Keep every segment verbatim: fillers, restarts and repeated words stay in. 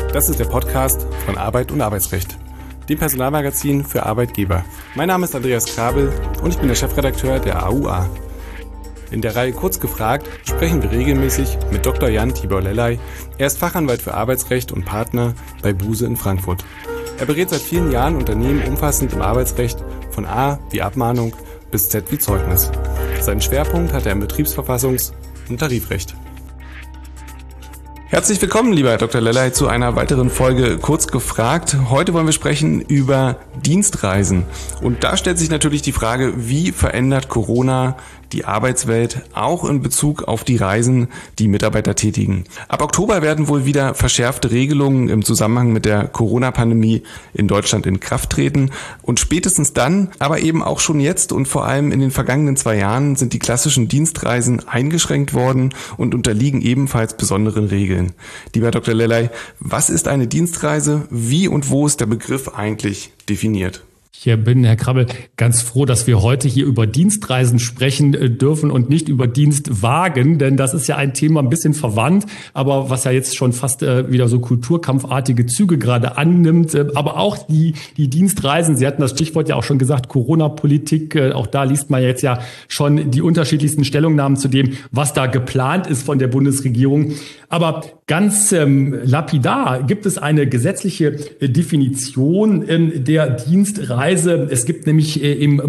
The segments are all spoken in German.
Das ist der Podcast von Arbeit und Arbeitsrecht, dem Personalmagazin für Arbeitgeber. Mein Name ist Andreas Krabel und ich bin der Chefredakteur der A U A. In der Reihe Kurz gefragt sprechen wir regelmäßig mit Doktor Jan Tibor Lellay. Er ist Fachanwalt für Arbeitsrecht und Partner bei Buse in Frankfurt. Er berät seit vielen Jahren Unternehmen umfassend im Arbeitsrecht, von A wie Abmahnung bis Z wie Zeugnis. Seinen Schwerpunkt hat er im Betriebsverfassungs- und Tarifrecht. Herzlich willkommen, lieber Herr Doktor Lellay, zu einer weiteren Folge Kurz gefragt. Heute wollen wir sprechen über Dienstreisen. Und da stellt sich natürlich die Frage, wie verändert Corona die Arbeitswelt auch in Bezug auf die Reisen, die Mitarbeiter tätigen. Ab Oktober werden wohl wieder verschärfte Regelungen im Zusammenhang mit der Corona-Pandemie in Deutschland in Kraft treten. Und spätestens dann, aber eben auch schon jetzt und vor allem in den vergangenen zwei Jahren sind die klassischen Dienstreisen eingeschränkt worden und unterliegen ebenfalls besonderen Regeln. Lieber Herr Doktor Lellay, was ist eine Dienstreise? Wie und wo ist der Begriff eigentlich definiert? Ich bin, Herr Krabbel, ganz froh, dass wir heute hier über Dienstreisen sprechen dürfen und nicht über Dienstwagen, denn das ist ja ein Thema ein bisschen verwandt, aber was ja jetzt schon fast wieder so kulturkampfartige Züge gerade annimmt. Aber auch die, die Dienstreisen, Sie hatten das Stichwort ja auch schon gesagt, Corona-Politik, auch da liest man jetzt ja schon die unterschiedlichsten Stellungnahmen zu dem, was da geplant ist von der Bundesregierung. Aber ganz ähm, lapidar gibt es eine gesetzliche Definition ähm, der Dienstreise. Es gibt nämlich äh, im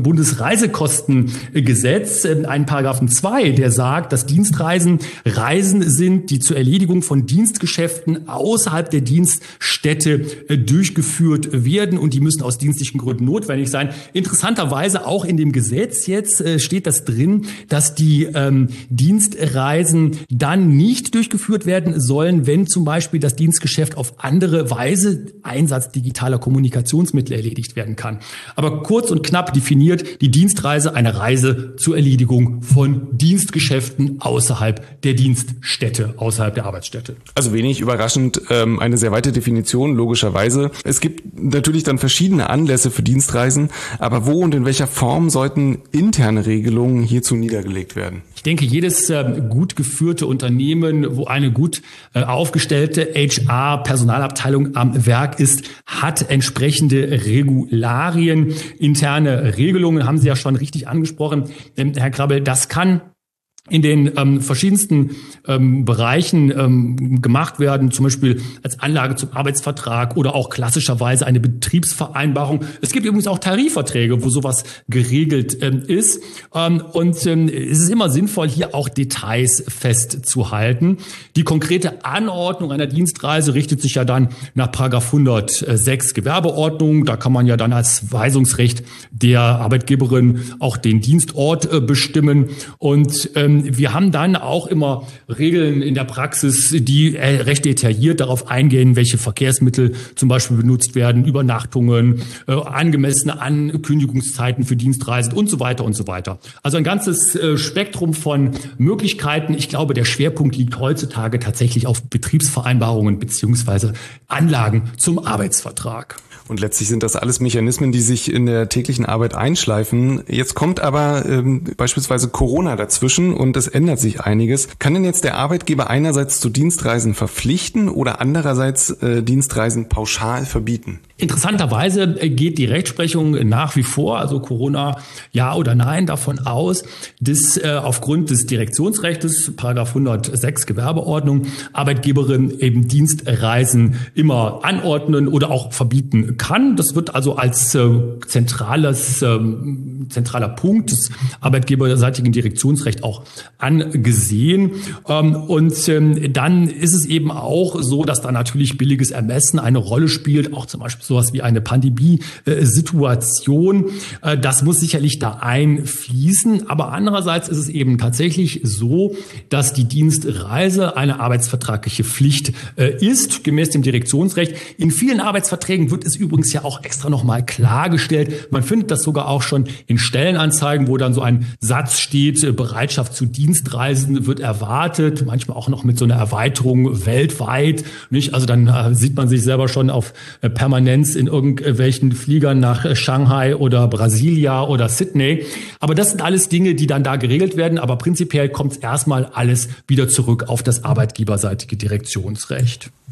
Bundesreisekostengesetz äh, einen Paragraphen zwei, der sagt, dass Dienstreisen Reisen sind, die zur Erledigung von Dienstgeschäften außerhalb der Dienststätte äh, durchgeführt werden und die müssen aus dienstlichen Gründen notwendig sein. Interessanterweise auch in dem Gesetz jetzt äh, steht das drin, dass die ähm, Dienstreisen dann nicht durchgeführt werden werden sollen, wenn zum Beispiel das Dienstgeschäft auf andere Weise, Einsatz digitaler Kommunikationsmittel, erledigt werden kann. Aber kurz und knapp definiert, die Dienstreise eine Reise zur Erledigung von Dienstgeschäften außerhalb der Dienststätte, außerhalb der Arbeitsstätte. Also wenig überraschend, ähm, eine sehr weite Definition, logischerweise. Es gibt natürlich dann verschiedene Anlässe für Dienstreisen, aber wo und in welcher Form sollten interne Regelungen hierzu niedergelegt werden? Ich denke, jedes äh, gut geführte Unternehmen, wo eine gut äh, aufgestellte H R-Personalabteilung am Werk ist, hat entsprechende Regularien, interne Regelungen, haben Sie ja schon richtig angesprochen, ähm, Herr Krabbel. Das kann in den ähm, verschiedensten ähm, Bereichen ähm, gemacht werden, zum Beispiel als Anlage zum Arbeitsvertrag oder auch klassischerweise eine Betriebsvereinbarung. Es gibt übrigens auch Tarifverträge, wo sowas geregelt ähm, ist. Ähm, und ähm, es ist immer sinnvoll, hier auch Details festzuhalten. Die konkrete Anordnung einer Dienstreise richtet sich ja dann nach Paragraph hundertsechs Gewerbeordnung. Da kann man ja dann als Weisungsrecht der Arbeitgeberin auch den Dienstort äh, bestimmen. Und ähm, wir haben dann auch immer Regeln in der Praxis, die recht detailliert darauf eingehen, welche Verkehrsmittel zum Beispiel benutzt werden, Übernachtungen, äh, angemessene Ankündigungszeiten für Dienstreisen und so weiter und so weiter. Also ein ganzes äh, Spektrum von Möglichkeiten. Ich glaube, der Schwerpunkt liegt heutzutage tatsächlich auf Betriebsvereinbarungen beziehungsweise Anlagen zum Arbeitsvertrag. Und letztlich sind das alles Mechanismen, die sich in der täglichen Arbeit einschleifen. Jetzt kommt aber ähm, beispielsweise Corona dazwischen und es ändert sich einiges. Kann denn jetzt der Arbeitgeber einerseits zu Dienstreisen verpflichten oder andererseits äh, Dienstreisen pauschal verbieten? Interessanterweise geht die Rechtsprechung nach wie vor, also Corona ja oder nein, davon aus, dass äh, aufgrund des Direktionsrechts, Paragraph hundertsechs Gewerbeordnung, Arbeitgeberin eben Dienstreisen immer anordnen oder auch verbieten kann. Das wird also als äh, zentrales, äh, zentraler Punkt des arbeitgeberseitigen Direktionsrechts auch angesehen. Ähm, und ähm, dann ist es eben auch so, dass da natürlich billiges Ermessen eine Rolle spielt, auch zum Beispiel sowas wie eine Pandemie-Situation. Das muss sicherlich da einfließen. Aber andererseits ist es eben tatsächlich so, dass die Dienstreise eine arbeitsvertragliche Pflicht ist, gemäß dem Direktionsrecht. In vielen Arbeitsverträgen wird es übrigens ja auch extra nochmal klargestellt. Man findet das sogar auch schon in Stellenanzeigen, wo dann so ein Satz steht, Bereitschaft zu Dienstreisen wird erwartet, manchmal auch noch mit so einer Erweiterung weltweit. Nicht? Also dann sieht man sich selber schon auf permanent in irgendwelchen Fliegern nach Shanghai oder Brasilia oder Sydney. Aber das sind alles Dinge, die dann da geregelt werden. Aber prinzipiell kommt es erstmal alles wieder zurück auf das arbeitgeberseitige Direktionsrecht.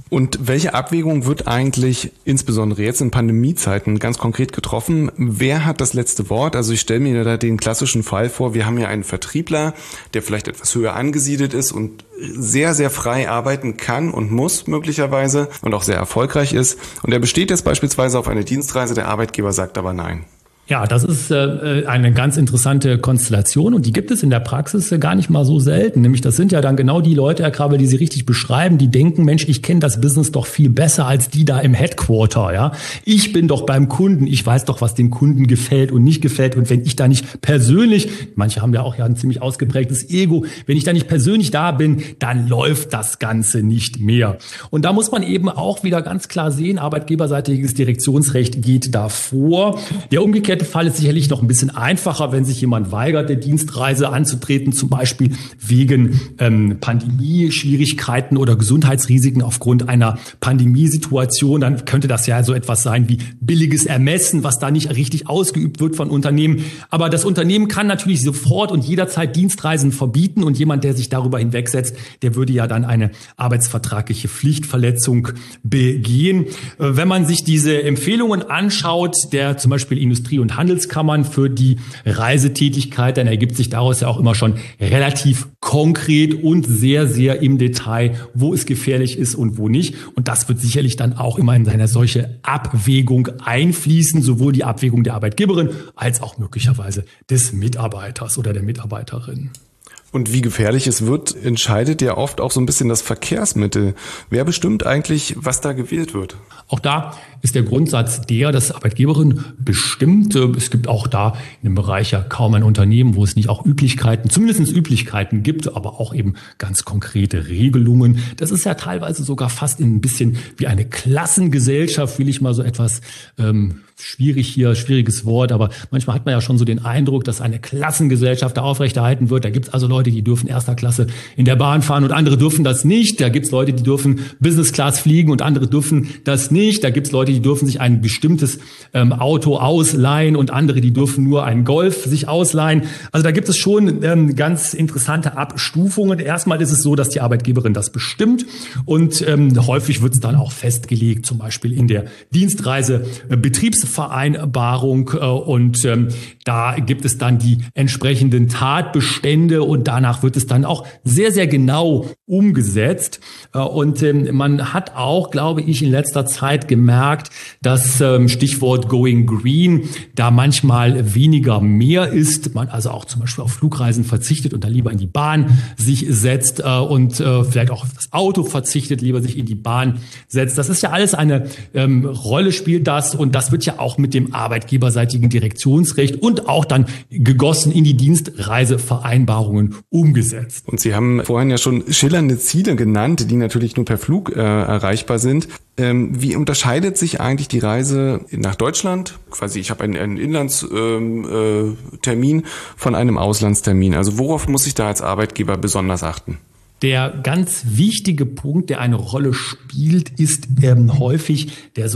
Und welche Abwägung wird eigentlich insbesondere jetzt in Pandemiezeiten ganz konkret getroffen? Wer hat das letzte Wort? Also ich stelle mir da den klassischen Fall vor, wir haben ja einen Vertriebler, der vielleicht etwas höher angesiedelt ist und sehr, sehr frei arbeiten kann und muss möglicherweise und auch sehr erfolgreich ist. Und er besteht jetzt beispielsweise auf eine Dienstreise, der Arbeitgeber sagt aber nein. Ja, das ist äh, eine ganz interessante Konstellation und die gibt es in der Praxis äh, gar nicht mal so selten. Nämlich das sind ja dann genau die Leute, Herr Krabbel, die Sie richtig beschreiben, die denken, Mensch, ich kenne das Business doch viel besser als die da im Headquarter. Ja, ich bin doch beim Kunden, ich weiß doch, was dem Kunden gefällt und nicht gefällt. Und wenn ich da nicht persönlich, manche haben ja auch ja ein ziemlich ausgeprägtes Ego, wenn ich da nicht persönlich da bin, dann läuft das Ganze nicht mehr. Und da muss man eben auch wieder ganz klar sehen, arbeitgeberseitiges Direktionsrecht geht da vor. Der umgekehrte Fall ist sicherlich noch ein bisschen einfacher, wenn sich jemand weigert, der Dienstreise anzutreten, zum Beispiel wegen ähm, Pandemie-Schwierigkeiten oder Gesundheitsrisiken aufgrund einer Pandemiesituation. Dann könnte das ja so etwas sein wie billiges Ermessen, was da nicht richtig ausgeübt wird von Unternehmen. Aber das Unternehmen kann natürlich sofort und jederzeit Dienstreisen verbieten und jemand, der sich darüber hinwegsetzt, der würde ja dann eine arbeitsvertragliche Pflichtverletzung begehen. Wenn man sich diese Empfehlungen anschaut, der zum Beispiel Industrie- und Handelskammern für die Reisetätigkeit, dann ergibt sich daraus ja auch immer schon relativ konkret und sehr, sehr im Detail, wo es gefährlich ist und wo nicht. Und das wird sicherlich dann auch immer in eine solche Abwägung einfließen, sowohl die Abwägung der Arbeitgeberin als auch möglicherweise des Mitarbeiters oder der Mitarbeiterin. Und wie gefährlich es wird, entscheidet ja oft auch so ein bisschen das Verkehrsmittel. Wer bestimmt eigentlich, was da gewählt wird? Auch da ist der Grundsatz der, dass Arbeitgeberin bestimmt. Es gibt auch da in dem Bereich ja kaum ein Unternehmen, wo es nicht auch Üblichkeiten, zumindest Üblichkeiten gibt, aber auch eben ganz konkrete Regelungen. Das ist ja teilweise sogar fast ein bisschen wie eine Klassengesellschaft, will ich mal so etwas ähm, schwierig hier, schwieriges Wort, aber manchmal hat man ja schon so den Eindruck, dass eine Klassengesellschaft da aufrechterhalten wird. Da gibt es also Leute, die dürfen erster Klasse in der Bahn fahren und andere dürfen das nicht. Da gibt es Leute, die dürfen Business Class fliegen und andere dürfen das nicht. Da gibt es Leute, die dürfen sich ein bestimmtes ähm, Auto ausleihen und andere, die dürfen nur einen Golf sich ausleihen. Also da gibt es schon ähm, ganz interessante Abstufungen. Erstmal ist es so, dass die Arbeitgeberin das bestimmt und ähm, häufig wird es dann auch festgelegt, zum Beispiel in der Dienstreisebetriebsvereinbarung äh, und ähm, da gibt es dann die entsprechenden Tatbestände und danach wird es dann auch sehr, sehr genau umgesetzt. Äh, und ähm, man hat auch, glaube ich, in letzter Zeit gemerkt, dass ähm, Stichwort Going Green da manchmal weniger mehr ist. Man also auch zum Beispiel auf Flugreisen verzichtet und da lieber in die Bahn sich setzt äh, und äh, vielleicht auch auf das Auto verzichtet, lieber sich in die Bahn setzt. Das ist ja alles eine ähm, Rolle spielt das und das wird ja auch mit dem arbeitgeberseitigen Direktionsrecht und auch dann gegossen in die Dienstreisevereinbarungen umgesetzt. Und Sie haben vorhin ja schon schillernde Ziele genannt, die natürlich nur per Flug äh, erreichbar sind. Ähm, wie unterscheidet sich eigentlich die Reise nach Deutschland? Quasi, ich habe einen, einen Inlandstermin ähm, äh, von einem Auslandstermin. Also worauf muss ich da als Arbeitgeber besonders achten? Der ganz wichtige Punkt, der eine Rolle spielt, ist ähm, häufig der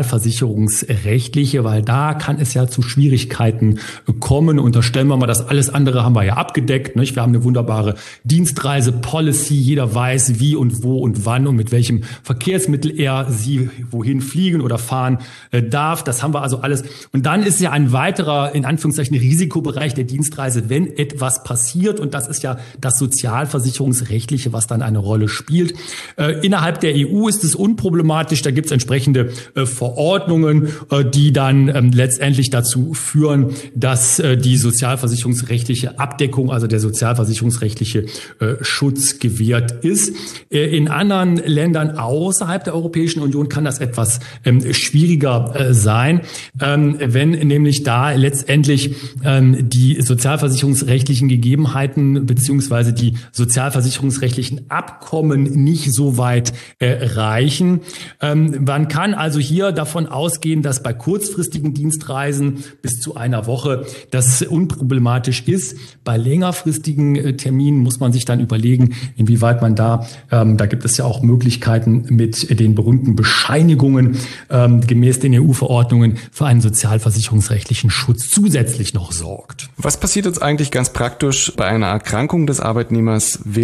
sozialversicherungsrechtliche, weil da kann es ja zu Schwierigkeiten kommen. Unterstellen wir mal, das alles andere haben wir ja abgedeckt. Nicht? Wir haben eine wunderbare Dienstreise-Policy. Jeder weiß, wie und wo und wann und mit welchem Verkehrsmittel er sie wohin fliegen oder fahren äh, darf. Das haben wir also alles. Und dann ist ja ein weiterer, in Anführungszeichen, Risikobereich der Dienstreise, wenn etwas passiert. Und das ist ja das Sozialversicherungsrecht, was dann eine Rolle spielt. Äh, innerhalb der E U ist es unproblematisch. Da gibt es entsprechende äh, Verordnungen, äh, die dann ähm, letztendlich dazu führen, dass äh, die sozialversicherungsrechtliche Abdeckung, also der sozialversicherungsrechtliche äh, Schutz gewährt ist. Äh, in anderen Ländern außerhalb der Europäischen Union kann das etwas ähm, schwieriger äh, sein, ähm, wenn nämlich da letztendlich ähm, die sozialversicherungsrechtlichen Gegebenheiten beziehungsweise die Sozialversicherungsrechtlichen Abkommen nicht so weit äh, reichen. Ähm, man kann also hier davon ausgehen, dass bei kurzfristigen Dienstreisen bis zu einer Woche das unproblematisch ist. Bei längerfristigen äh, Terminen muss man sich dann überlegen, inwieweit man da, ähm, da gibt es ja auch Möglichkeiten mit den berühmten Bescheinigungen ähm, gemäß den E U-Verordnungen für einen sozialversicherungsrechtlichen Schutz zusätzlich noch sorgt. Was passiert jetzt eigentlich ganz praktisch bei einer Erkrankung des Arbeitnehmers während der Dienstreise?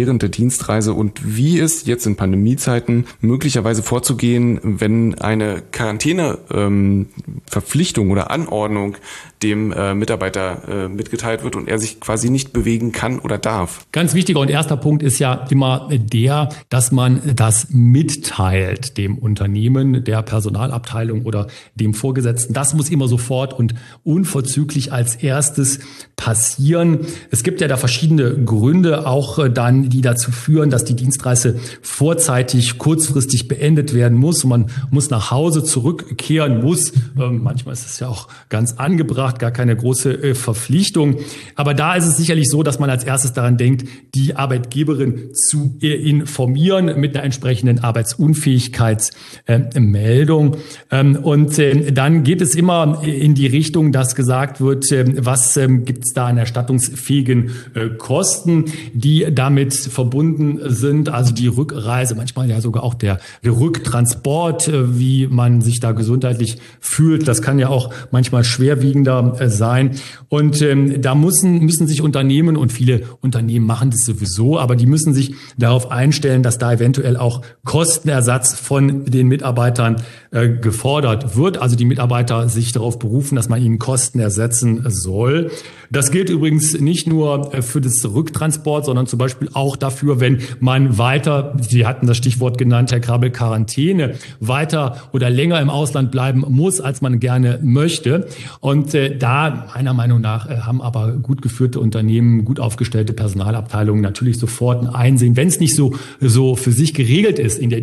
Dienstreise und wie ist jetzt in Pandemiezeiten möglicherweise vorzugehen, wenn eine Quarantäneverpflichtung ähm, oder Anordnung dem äh, Mitarbeiter äh, mitgeteilt wird und er sich quasi nicht bewegen kann oder darf. Ganz wichtiger und erster Punkt ist ja immer der, dass man das mitteilt dem Unternehmen, der Personalabteilung oder dem Vorgesetzten. Das muss immer sofort und unverzüglich als erstes passieren. Es gibt ja da verschiedene Gründe auch äh, dann, die dazu führen, dass die Dienstreise vorzeitig, kurzfristig beendet werden muss. Und man muss nach Hause zurückkehren muss. Ähm, manchmal ist es ja auch ganz angebracht, gar keine große äh, Verpflichtung. Aber da ist es sicherlich so, dass man als erstes daran denkt, die Arbeitgeberin zu äh, informieren mit einer entsprechenden Arbeitsunfähigkeitsmeldung. Ähm, und äh, dann geht es immer in die Richtung, dass gesagt wird, äh, was äh, gibt es da an erstattungsfähigen äh, Kosten, die damit verbunden sind. Also die Rückreise, manchmal ja sogar auch der, der Rücktransport, äh, wie man sich da gesundheitlich fühlt. Das kann ja auch manchmal schwerwiegender äh, sein. Und ähm, da müssen, müssen sich Unternehmen, und viele Unternehmen machen das sowieso, aber die müssen sich darauf einstellen, dass da eventuell auch Kostenersatz von den Mitarbeitern äh, gefordert wird. Also die Mitarbeiter sich darauf berufen, dass man ihnen Kosten ersetzen soll. Das gilt übrigens nicht nur für das Rücktransport, sondern zum Beispiel auch dafür, wenn man weiter, Sie hatten das Stichwort genannt, Herr Krabbel, Quarantäne, weiter oder länger im Ausland bleiben muss, als man gerne möchte. Und äh, da, meiner Meinung nach, äh, haben aber gut geführte Unternehmen, gut aufgestellte Personalabteilungen natürlich sofort ein Einsehen, wenn es nicht so, so für sich geregelt ist in der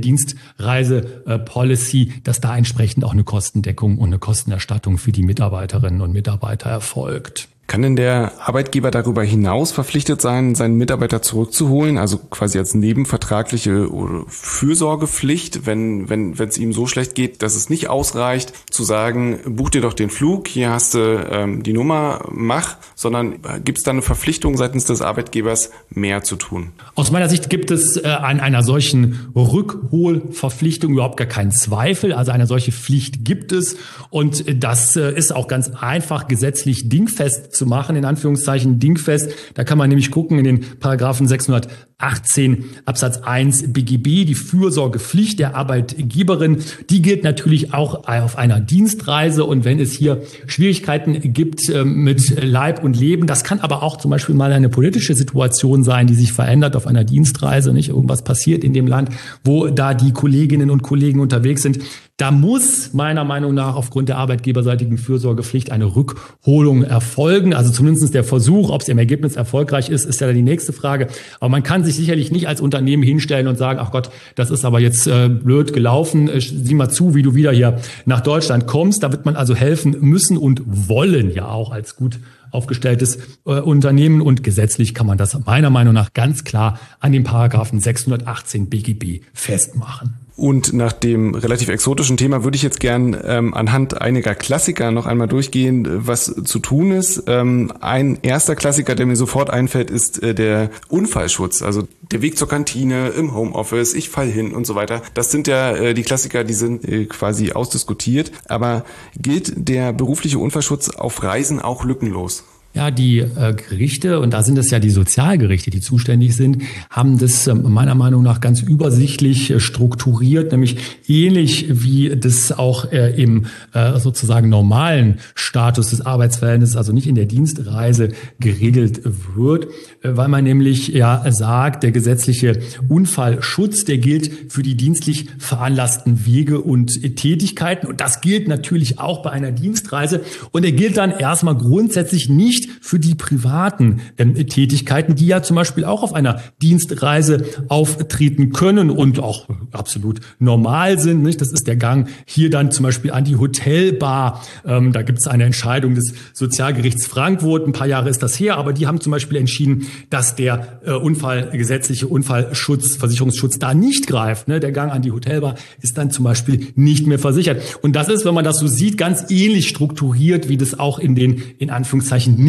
Dienstreise-Policy, dass da entsprechend auch eine Kostendeckung und eine Kostenerstattung für die Mitarbeiterinnen und Mitarbeiter erfolgt. Kann denn der Arbeitgeber darüber hinaus verpflichtet sein, seinen Mitarbeiter zurückzuholen, also quasi als nebenvertragliche Fürsorgepflicht, wenn wenn wenn es ihm so schlecht geht, dass es nicht ausreicht, zu sagen, buch dir doch den Flug, hier hast du ähm, die Nummer, mach, sondern gibt es da eine Verpflichtung seitens des Arbeitgebers, mehr zu tun? Aus meiner Sicht gibt es äh, an einer solchen Rückholverpflichtung überhaupt gar keinen Zweifel. Also eine solche Pflicht gibt es und das äh, ist auch ganz einfach gesetzlich dingfest zu machen, in Anführungszeichen dingfest. Da kann man nämlich gucken in den Paragraphen sechshundertachtzehn Absatz eins B G B, die Fürsorgepflicht der Arbeitgeberin, die gilt natürlich auch auf einer Dienstreise. Und wenn es hier Schwierigkeiten gibt äh, mit Leib und Leben, das kann aber auch zum Beispiel mal eine politische Situation sein, die sich verändert auf einer Dienstreise, nicht irgendwas passiert in dem Land, wo da die Kolleginnen und Kollegen unterwegs sind. Da muss meiner Meinung nach aufgrund der arbeitgeberseitigen Fürsorgepflicht eine Rückholung erfolgen. Also zumindest der Versuch, ob es im Ergebnis erfolgreich ist, ist ja die nächste Frage. Aber man kann sich sicherlich nicht als Unternehmen hinstellen und sagen, ach Gott, das ist aber jetzt äh, blöd gelaufen. Sieh mal zu, wie du wieder hier nach Deutschland kommst. Da wird man also helfen müssen und wollen ja auch als gut aufgestelltes äh, Unternehmen. Und gesetzlich kann man das meiner Meinung nach ganz klar an den Paragraphen sechshundertachtzehn B G B festmachen. Und nach dem relativ exotischen Thema würde ich jetzt gern ähm, anhand einiger Klassiker noch einmal durchgehen, was zu tun ist. Ähm, ein erster Klassiker, der mir sofort einfällt, ist äh, der Unfallschutz. Also der Weg zur Kantine, im Homeoffice, ich fall hin und so weiter. Das sind ja äh, die Klassiker, die sind äh, quasi ausdiskutiert. Aber gilt der berufliche Unfallschutz auf Reisen auch lückenlos? Ja, die äh, Gerichte, und da sind es ja die Sozialgerichte, die zuständig sind, haben das äh, meiner Meinung nach ganz übersichtlich äh, strukturiert, nämlich ähnlich wie das auch äh, im äh, sozusagen normalen Status des Arbeitsverhältnisses, also nicht in der Dienstreise, geregelt wird, äh, weil man nämlich ja sagt, der gesetzliche Unfallschutz, der gilt für die dienstlich veranlassten Wege und äh, Tätigkeiten, und das gilt natürlich auch bei einer Dienstreise, und er gilt dann erstmal grundsätzlich nicht für die privaten ähm, Tätigkeiten, die ja zum Beispiel auch auf einer Dienstreise auftreten können und auch absolut normal sind. Nicht? Das ist der Gang hier dann zum Beispiel an die Hotelbar. Ähm, da gibt es eine Entscheidung des Sozialgerichts Frankfurt. Ein paar Jahre ist das her, aber die haben zum Beispiel entschieden, dass der äh, Unfall, gesetzliche Unfallschutz, Versicherungsschutz da nicht greift. Ne? Der Gang an die Hotelbar ist dann zum Beispiel nicht mehr versichert. Und das ist, wenn man das so sieht, ganz ähnlich strukturiert, wie das auch in den, in Anführungszeichen,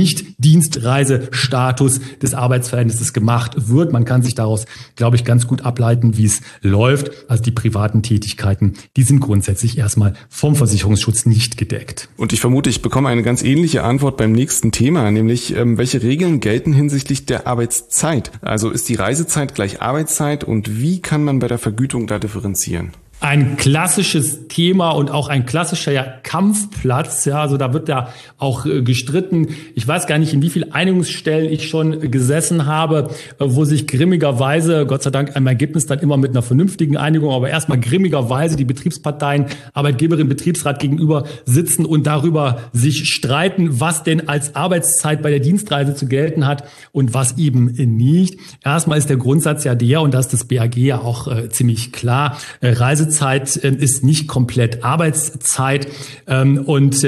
Nicht-Dienstreisestatus des Arbeitsverhältnisses gemacht wird. Man kann sich daraus, glaube ich, ganz gut ableiten, wie es läuft. Also die privaten Tätigkeiten, die sind grundsätzlich erstmal vom Versicherungsschutz nicht gedeckt. Und ich vermute, ich bekomme eine ganz ähnliche Antwort beim nächsten Thema, nämlich ähm, welche Regeln gelten hinsichtlich der Arbeitszeit? Also ist die Reisezeit gleich Arbeitszeit und wie kann man bei der Vergütung da differenzieren? Ein klassisches Thema und auch ein klassischer ja, Kampfplatz. Ja, also da wird ja auch äh, gestritten. Ich weiß gar nicht, in wie vielen Einigungsstellen ich schon gesessen habe, äh, wo sich grimmigerweise, Gott sei Dank im Ergebnis dann immer mit einer vernünftigen Einigung, aber erstmal grimmigerweise die Betriebsparteien, Arbeitgeberin, Betriebsrat gegenüber sitzen und darüber sich streiten, was denn als Arbeitszeit bei der Dienstreise zu gelten hat und was eben nicht. Erstmal ist der Grundsatz ja der, und da ist das B A G ja auch äh, ziemlich klar, äh, Reisezeit Zeit ist nicht komplett Arbeitszeit und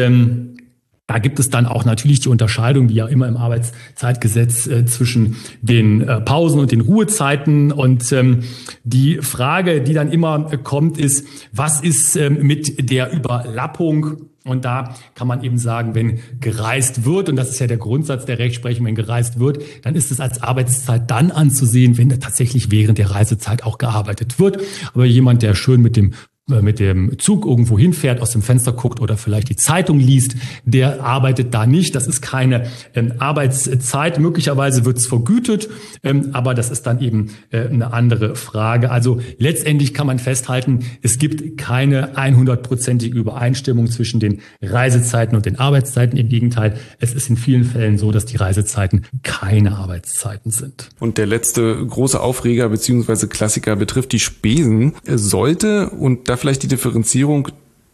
da gibt es dann auch natürlich die Unterscheidung, wie ja immer im Arbeitszeitgesetz, zwischen den Pausen und den Ruhezeiten. Und die Frage, die dann immer kommt, ist, was ist mit der Überlappung? Und da kann man eben sagen, wenn gereist wird, und das ist ja der Grundsatz der Rechtsprechung, wenn gereist wird, dann ist es als Arbeitszeit dann anzusehen, wenn tatsächlich während der Reisezeit auch gearbeitet wird. Aber jemand, der schön mit dem mit dem Zug irgendwo hinfährt, aus dem Fenster guckt oder vielleicht die Zeitung liest, der arbeitet da nicht. Das ist keine ähm, Arbeitszeit. Möglicherweise wird es vergütet, ähm, aber das ist dann eben äh, eine andere Frage. Also letztendlich kann man festhalten, es gibt keine hundertprozentige Übereinstimmung zwischen den Reisezeiten und den Arbeitszeiten. Im Gegenteil, es ist in vielen Fällen so, dass die Reisezeiten keine Arbeitszeiten sind. Und der letzte große Aufreger bzw. Klassiker betrifft die Spesen. Sollte, und da vielleicht die Differenzierung,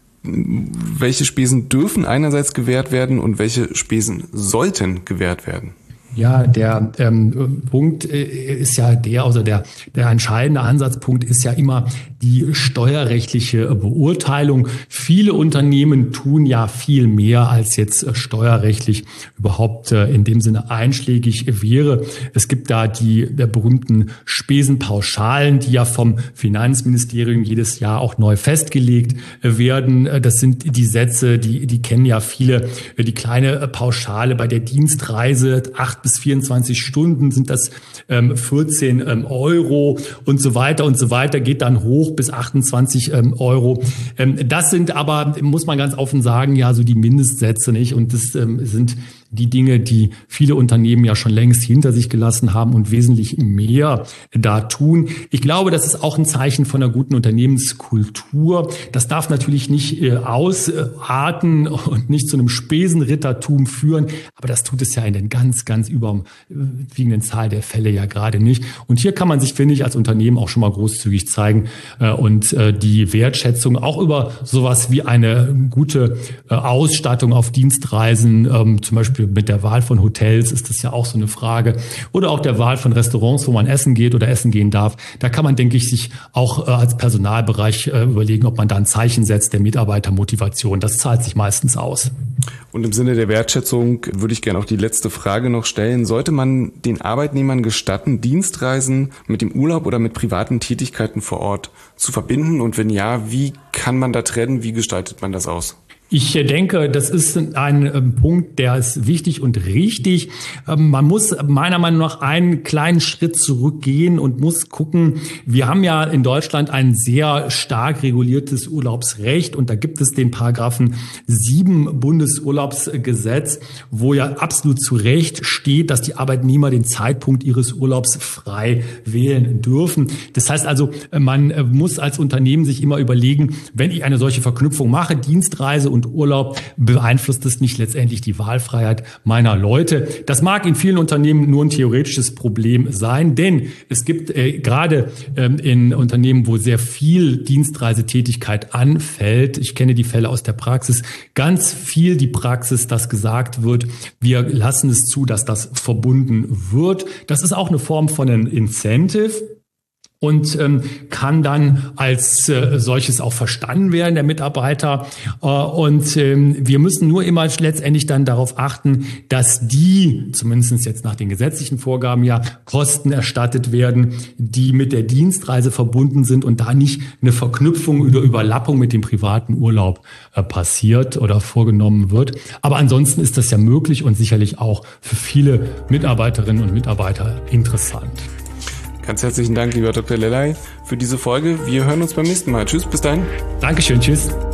welche Spesen dürfen einerseits gewährt werden und welche Spesen sollten gewährt werden? Ja, der ähm, Punkt ist ja der, also der, der entscheidende Ansatzpunkt ist ja immer die steuerrechtliche Beurteilung. Viele Unternehmen tun ja viel mehr, als jetzt steuerrechtlich überhaupt äh, in dem Sinne einschlägig wäre. Es gibt da die der berühmten Spesenpauschalen, die ja vom Finanzministerium jedes Jahr auch neu festgelegt werden. Das sind die Sätze, die, die kennen ja viele. Die kleine Pauschale bei der Dienstreise, acht bis vierundzwanzig Stunden sind das ähm, vierzehn ähm, Euro und so weiter und so weiter, geht dann hoch bis achtundzwanzig ähm, Euro. Ähm, das sind aber, muss man ganz offen sagen, ja so die Mindestsätze, nicht? Und das ähm, sind die Dinge, die viele Unternehmen ja schon längst hinter sich gelassen haben und wesentlich mehr da tun. Ich glaube, das ist auch ein Zeichen von einer guten Unternehmenskultur. Das darf natürlich nicht äh, ausarten und nicht zu einem Spesenrittertum führen, aber das tut es ja in den ganz, ganz überwiegenden Zahl der Fälle ja gerade nicht. Und hier kann man sich, finde ich, als Unternehmen auch schon mal großzügig zeigen äh, und äh, die Wertschätzung auch über sowas wie eine gute äh, Ausstattung auf Dienstreisen, ähm, zum Beispiel mit der Wahl von Hotels ist das ja auch so eine Frage. Oder auch der Wahl von Restaurants, wo man essen geht oder essen gehen darf. Da kann man, denke ich, sich auch äh, als Personalbereich äh, überlegen, ob man da ein Zeichen setzt der Mitarbeitermotivation. Das zahlt sich meistens aus. Und im Sinne der Wertschätzung würde ich gerne auch die letzte Frage noch stellen. Sollte man den Arbeitnehmern gestatten, Dienstreisen mit dem Urlaub oder mit privaten Tätigkeiten vor Ort zu verbinden? Und wenn ja, wie kann man da trennen? Wie gestaltet man das aus? Ich denke, das ist ein ähm, Punkt, der ist wichtig und richtig. Ähm, man muss meiner Meinung nach einen kleinen Schritt zurückgehen und muss gucken, wir haben ja in Deutschland ein sehr stark reguliertes Urlaubsrecht und da gibt es den Paragraphen sieben Bundesurlaubsgesetz, wo ja absolut zu Recht steht, dass die Arbeitnehmer den Zeitpunkt ihres Urlaubs frei wählen dürfen. Das heißt also, man muss als Unternehmen sich immer überlegen, wenn ich eine solche Verknüpfung mache, Dienstreise und Urlaub, beeinflusst es nicht letztendlich die Wahlfreiheit meiner Leute. Das mag in vielen Unternehmen nur ein theoretisches Problem sein, denn es gibt äh, gerade ähm, in Unternehmen, wo sehr viel Dienstreisetätigkeit anfällt, ich kenne die Fälle aus der Praxis, ganz viel die Praxis, dass gesagt wird, wir lassen es zu, dass das verbunden wird. Das ist auch eine Form von einem Incentive. und ähm, kann dann als äh, solches auch verstanden werden, der Mitarbeiter. Äh, und ähm, wir müssen nur immer letztendlich dann darauf achten, dass die, zumindest jetzt nach den gesetzlichen Vorgaben ja, Kosten erstattet werden, die mit der Dienstreise verbunden sind und da nicht eine Verknüpfung oder Überlappung mit dem privaten Urlaub äh, passiert oder vorgenommen wird. Aber ansonsten ist das ja möglich und sicherlich auch für viele Mitarbeiterinnen und Mitarbeiter interessant. Ganz herzlichen Dank, lieber Doktor Lelay, für diese Folge. Wir hören uns beim nächsten Mal. Tschüss, bis dahin. Dankeschön, tschüss.